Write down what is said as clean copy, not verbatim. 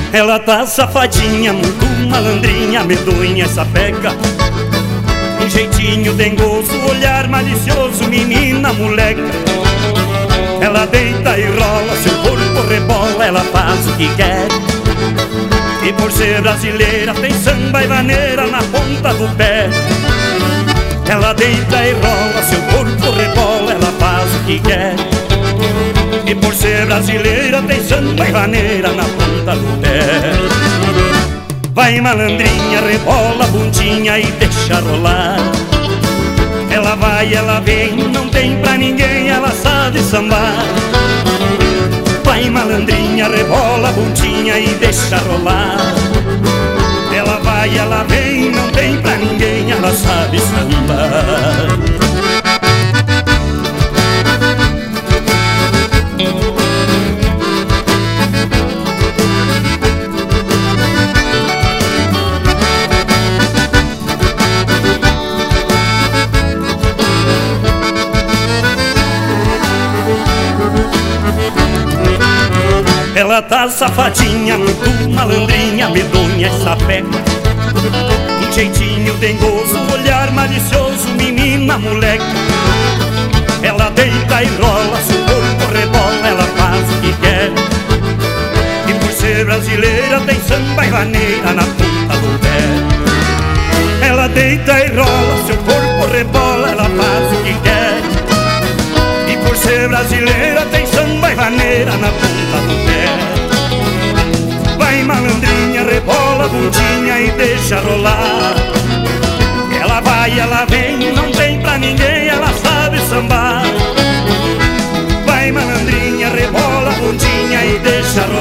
Ela tá safadinha, muito malandrinha, medonha, sapeca. Um jeitinho dengoso, olhar malicioso, menina, moleca. Ela deita e rola, seu corpo rebola, ela faz o que quer. E por ser brasileira tem samba e vaneira na ponta do pé. Ela deita e rola, seu corpo rebola, ela faz o que quer. E por ser brasileira tem samba e vaneira na ponta do pé. Vai malandrinha, rebola a bundinha e deixa rolar. Ela vai, ela vem, não tem pra ninguém, ela sabe sambar. Vai malandrinha, rebola a bundinha e deixa rolar. Ela vai, ela vem, não tem pra ninguém, ela sabe sambar. Ela tá safadinha, muito malandrinha, medonha, sapeca. Um jeitinho dengoso, olhar malicioso, menina, moleca. Ela deita e rola, seu corpo rebola, ela faz o que quer. E por ser brasileira tem samba e vaneira na ponta do pé. Ela deita e rola, seu corpo rebola, ela faz o que quer. E por ser brasileira tem samba e vaneira na ponta do pé. Vai malandrinha, rebola a bundinha e deixa rolar. Ela vai, ela vem, não tem pra ninguém, ela sabe sambar. Vai malandrinha, rebola a bundinha e deixa rolar.